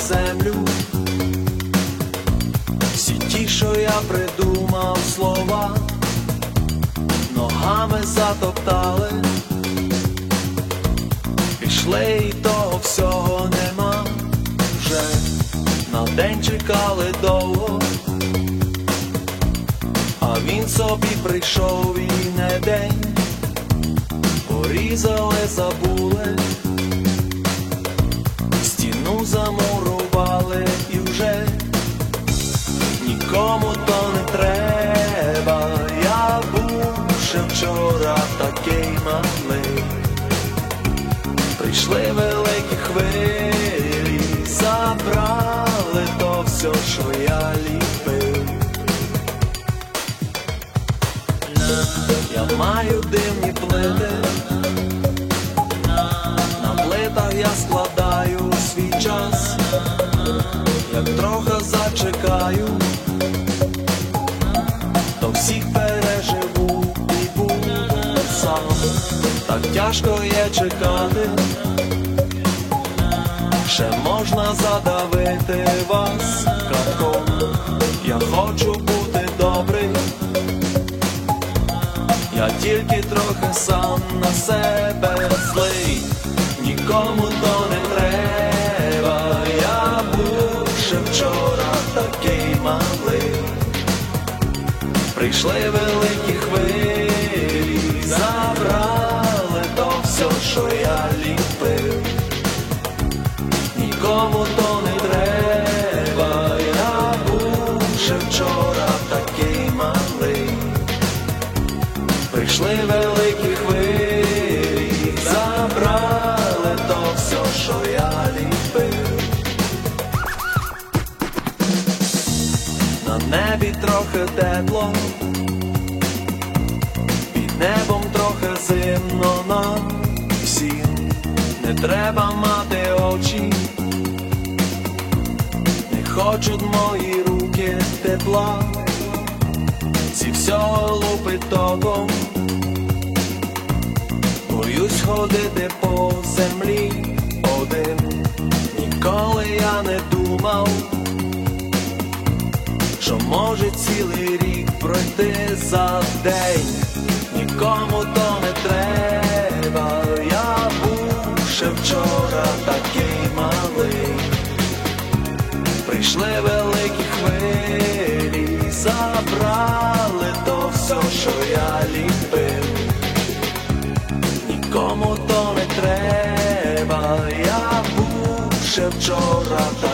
землю. Всі ті, що я придумав слова, ногами затоптали. Пішли і того всього нема. Вже на день чекали довго, а він собі прийшов і не день. Порізали, забули, стіну замурували і вже нікому то не треба. Я був ще вчора такий малий. Прийшли великі хвилі, забрали то все, що я ліпив. Я маю димні плити, на плитах я складаю свій час. Як трохи зачекаю, то всіх переживу і буду сам. Так тяжко є чекати, ще можна задавити вас катком. Я хочу бути добрий, я тільки трохи сам на себе злий. Нікому то не треба, я був ще вчора такий малий. Прийшли великі хвилі, забрали то все, що я ліпив. Нікому то не треба, я був ще вчора такий малий. Прийшли великі хвилі, забрали то все, що я ліпив. На небі трохи тепло, під небом трохи зимно нам всім. Не треба мати очі, не хочуть мої руки тепла. Ці всього лупить током, боюсь ходити по землі один. Ніколи я не думав, що може цілий рік пройти за день. Нікому то не треба, я був ще вчора такий малий. Прийшли великі хвилі, забрали то все, що я ліпив. Нікому то не треба, я був ще вчора такий малий.